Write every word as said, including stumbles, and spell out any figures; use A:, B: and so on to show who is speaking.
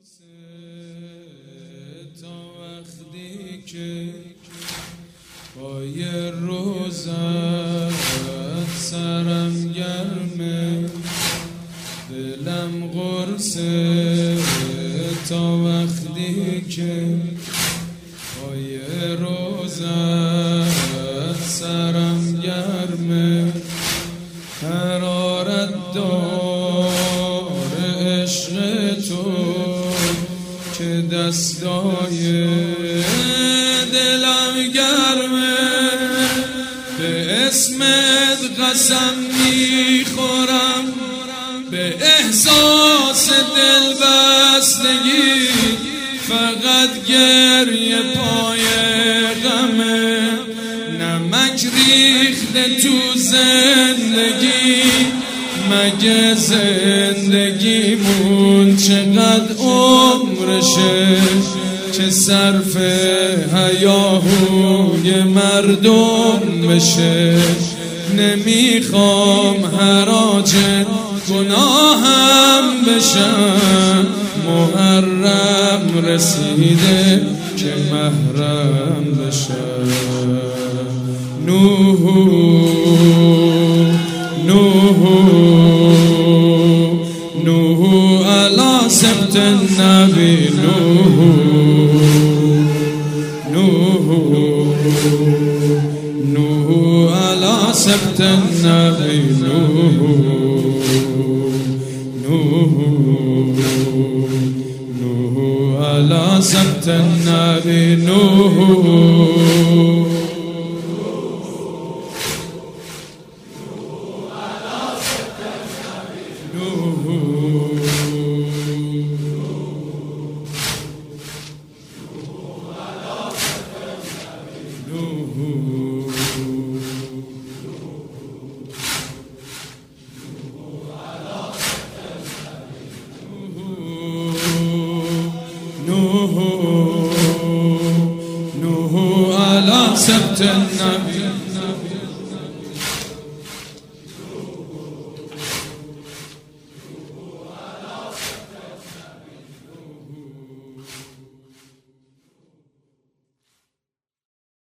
A: تا وقتی که پای روزت سرم گرمه، دلم قرصه تا وقتی که پای روزت سرم گرمه، حرارت دار عشق تو که دستای دلم گرمه، به اسمت قسم میخورم، به احساس دل بستگی، فقط گریه پای غمه، نمک ریخته تو زندگی، مگه زندگیمون چقدر عمرشه که صرف هیاهوی مردم بشه، نمیخوام حراج گناهم بشم، محرم رسیده که محرم بشم. نوح نوح نوح علی سبت النبی، نوح نوح نوح علی سبت النبی، نوح نوح نوح علی سبت النبی، نوح نوح على سبت النبي.